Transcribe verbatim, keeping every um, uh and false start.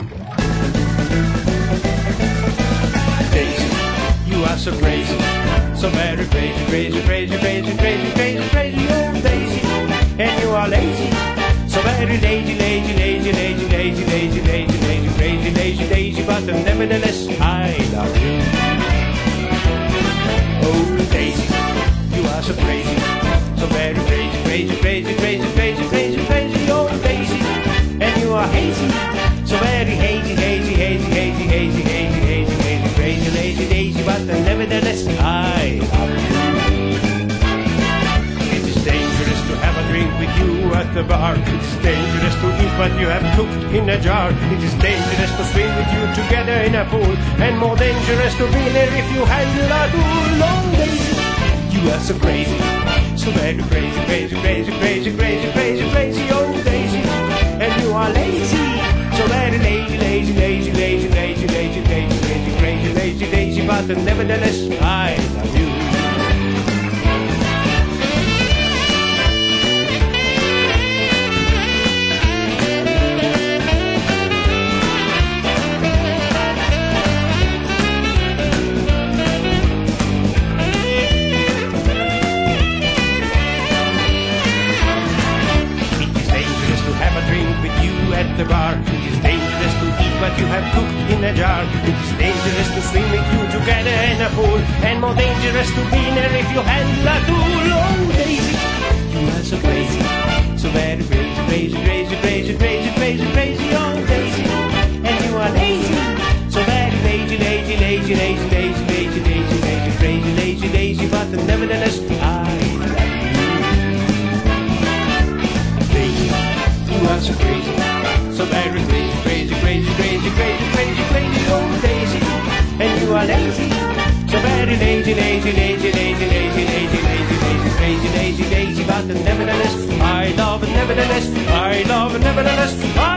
Daisy, you are so crazy, so very crazy, crazy, crazy, crazy, crazy, crazy, crazy, oh Daisy, and you are lazy, so very lazy, lazy, lazy, lazy, lazy, lazy, lazy, lazy, crazy, lazy, Daisy, but nevertheless I love you. Oh Daisy, you are so crazy, so very crazy, crazy, crazy, crazy, crazy, crazy, crazy, oh Daisy, and you are hazy, so very hazy, hazy, hazy, hazy, hazy, hazy, hazy, hazy, crazy, lazy Daisy, but nevertheless I love you. It is dangerous to have a drink with you at the bar. It is dangerous to eat what you have cooked in a jar. It is dangerous to swim with you together in a pool, and more dangerous to be there if you handle a tool. Oh Daisy, you are so crazy, so very crazy, crazy, crazy, crazy, crazy, crazy, crazy, oh Daisy, and you are lazy, so very lazy, lazy, lazy, lazy, lazy, lazy, lazy, lazy, crazy, lazy Daisy, but nevertheless I love you. At the bar, it is dangerous to eat what you have cooked in a jar. It is dangerous to swim with you together in a pool, and more dangerous to be there if you handle a tool. Oh Daisy, you are so crazy, so very crazy, crazy, crazy, crazy, crazy, crazy, crazy, oh Daisy, and you are lazy, so very lazy, lazy, lazy, lazy, lazy, lazy, lazy, lazy, crazy, lazy Daisy, but nevertheless I love you. Daisy, you are so crazy, so very crazy, crazy, crazy, crazy, crazy, crazy, crazy, oh Daisy, and you are lazy, so very lazy, lazy, lazy, lazy, lazy, lazy, lazy, lazy, crazy, lazy, lazy, but nevertheless I love, nevertheless I love, nevertheless I